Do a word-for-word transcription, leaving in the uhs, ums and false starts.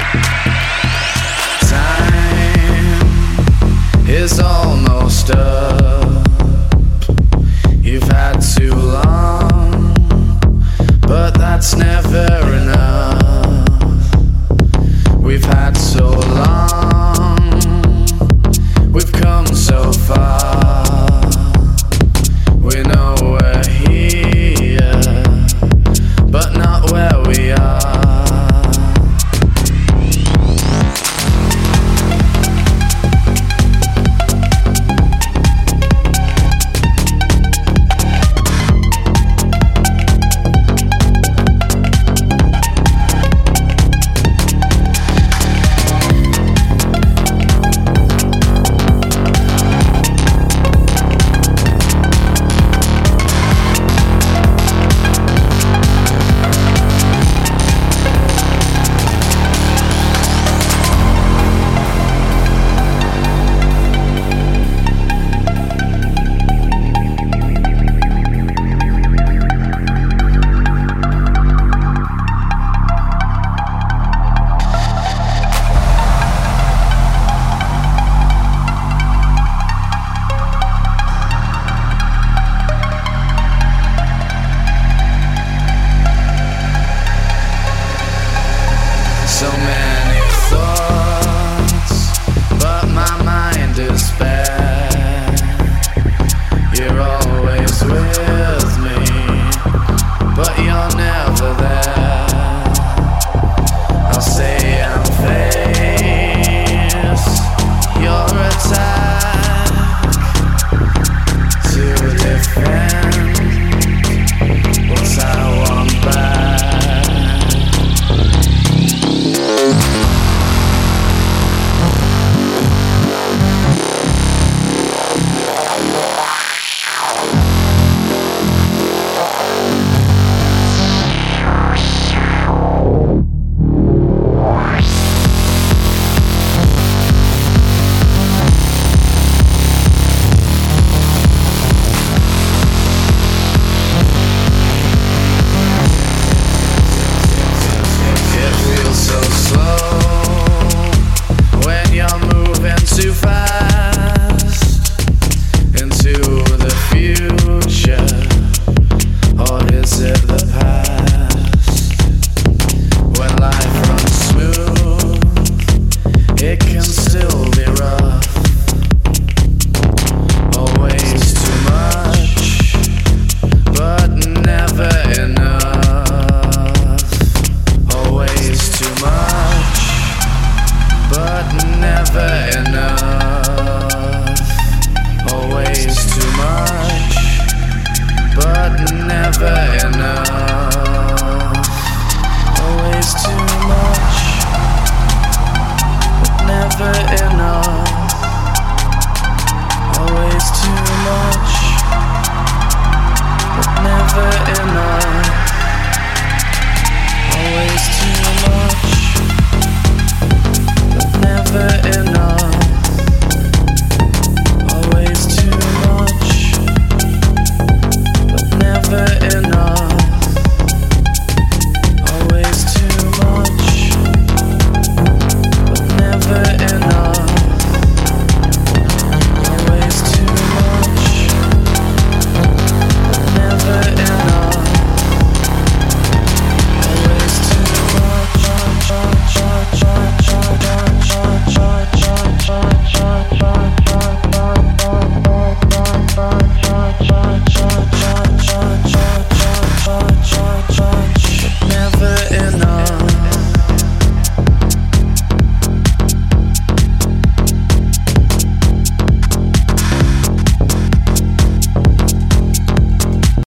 Is almost up. You've had too long, but that's never enough. We've had so long, we've come so far. We know we're here, but not where we are. So many thoughts, but my mind is spare. You're always with me, but you're never there. I'll say I'm face your attack to defend what I want back. Too fast into the future, or is it the past? When life runs smooth, it can still be rough. Always too much, but never enough. Always too much, but never enough. Always too much, but never enough. Always too much, but never enough.